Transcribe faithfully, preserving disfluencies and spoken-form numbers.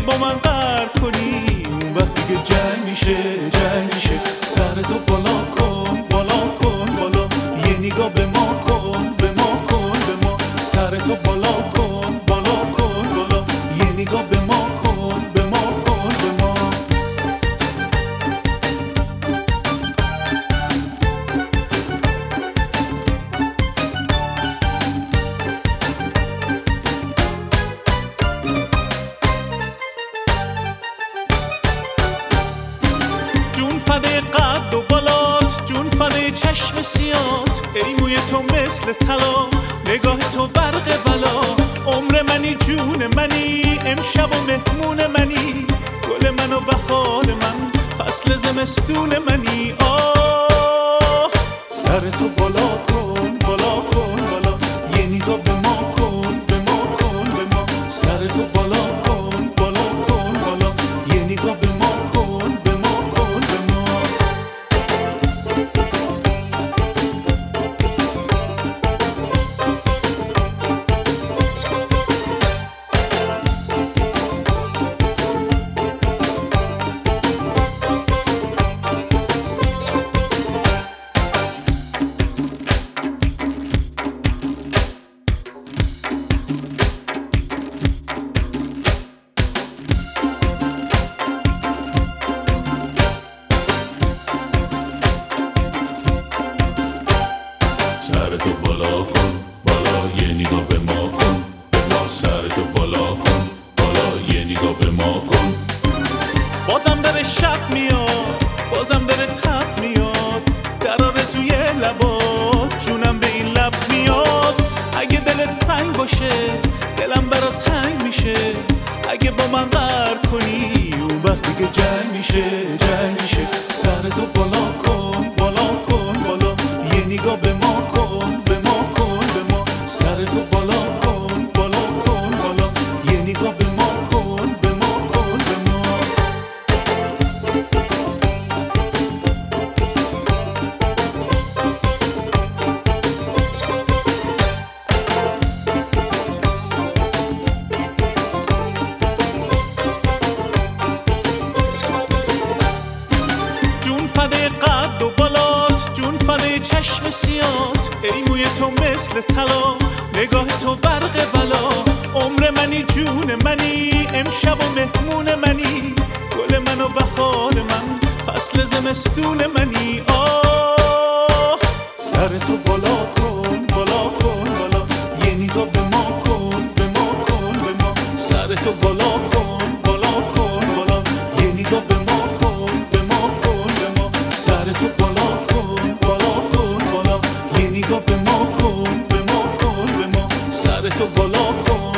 با من قهر کنی اون وقت دیگه جنگ میشه جنگ میشه. سرتو بالا کن بالا کن بالا، یه نگاه به ما کن به ما کن به ما. سرتو بالا کن بالا کن بالا، یه نگاه به ما کن به ما کن به ما. جون فدای قد و بالات، جون فدای چشم سیات، ای موی تو مثل طلا، نگاه تو برق بلا. عمر منی جون منی، امشب و مهمون منی، گل من و بهار من، فصل زمستون منی. آه سرتو بالا کن بالا کن بالا، یه نگاه به ما کن به ما کن به ما. سرتو بالا کن بالا کن بالا، یه نگاه به ما کن به ما کن به ما. سرتو بالا کن بالا، یه نگاه به ما کن به ما. سرتو بالا کن بالا، یه نگاه به ما کن. بازم داره شب میاد، بازم داره تب میاد، در آرزوی لبات جونم به این لب میاد. اگه دلت سنگ باشه دلم برات تنگ میشه، اگه با من قهر کنی اون وقت دیگه جنگ میشه جنگ میشه. سرتو بالا کن بالا کن بالا، یه نگاه به ما کن به ما کن به ما. سرتو بالا کن بالا کن بالا، یه نگاه به ما کن به ما کن به ما. جون فدای قد و بالات، جون فدای چشم سیات، ای موی تو مثل طلا، نگاه تو برق بلا. عمر منی جون منی، امشب و مهمون منی، گل من و بهار من، فصل زمستون منی. آه سرتو بالا کن بالا کن بالا، یه نگاه به ما کن به ما کن به ما. سرتو بالا کن بالا کن بالا، یه نگاه به ما کن به ما کن به ما. سرتو بالا کن بالا کن بالا، یه نگاه به ما کن به ما کن به ما. سرتو بالا کن